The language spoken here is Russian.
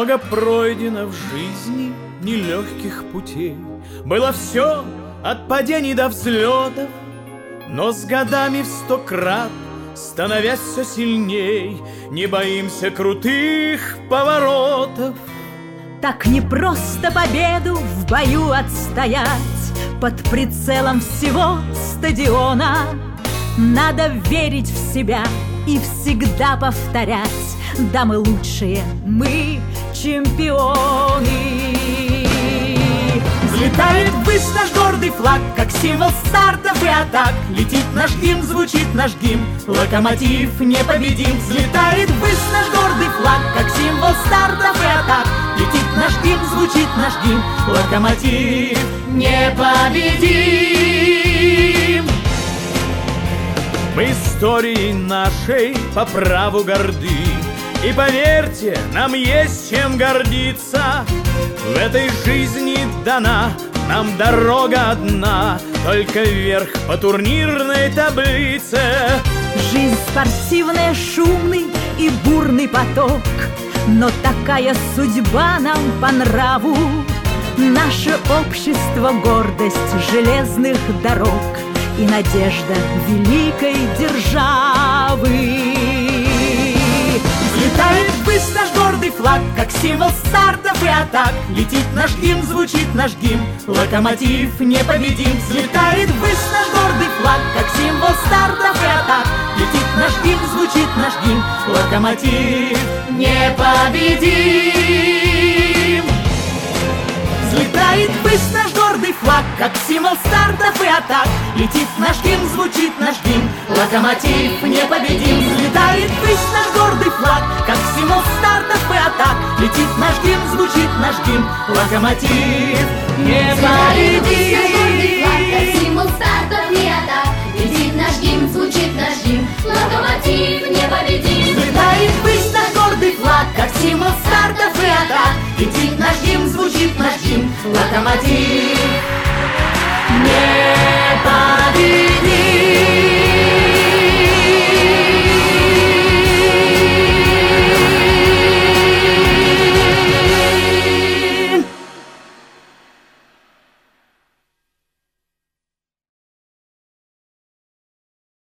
Много пройдено в жизни нелегких путей, было все от падений до взлетов, но с годами в 100 крат, становясь все сильней, не боимся крутых поворотов. Так непросто победу в бою отстоять под прицелом всего стадиона. Надо верить в себя и всегда повторять: да, мы лучшие, мы чемпионы. Взлетает ввысь наш гордый флаг, как символ стартов и атак. Летит наш гимн, звучит наш гимн, локомотив непобедим. Взлетает ввысь наш гордый флаг, как символ стартов и атак. Летит наш гимн, звучит наш гимн, локомотив непобедим. Мы историей нашей по праву горды, и поверьте, нам есть чем гордиться. В этой жизни дана нам дорога одна, только вверх по турнирной таблице. Жизнь спортивная, шумный и бурный поток, но такая судьба нам по нраву. Наше общество — гордость железных дорог и надежда великой державы. Взлетает ввысь наш гордый флаг, как символ стартов и атак. Летит наш гимн, звучит наш гимн, локомотив непобедим. Взлетает ввысь наш гордый флаг, как символ стартов и атак. Летит наш гимн, звучит наш гимн, локомотив непобедим. Взлетает ввысь наш гордый флаг, как символ стартов и атак. Летит наш гимн, звучит наш гимн, локомотив непобедим. Взлетает ввысь наш гордый флаг, как символ стартов и атак. Летит наш гимн, звучит наш гимн, локомотив непобедим. Как символ стартов и атак. Летит наш гимн, звучит наш гимн, локомотив непобедим. Взлетает ввысь наш гордый флаг, как символ стартов и атак. Летит наш гимн, звучит наш гимн, локомотив непобедим.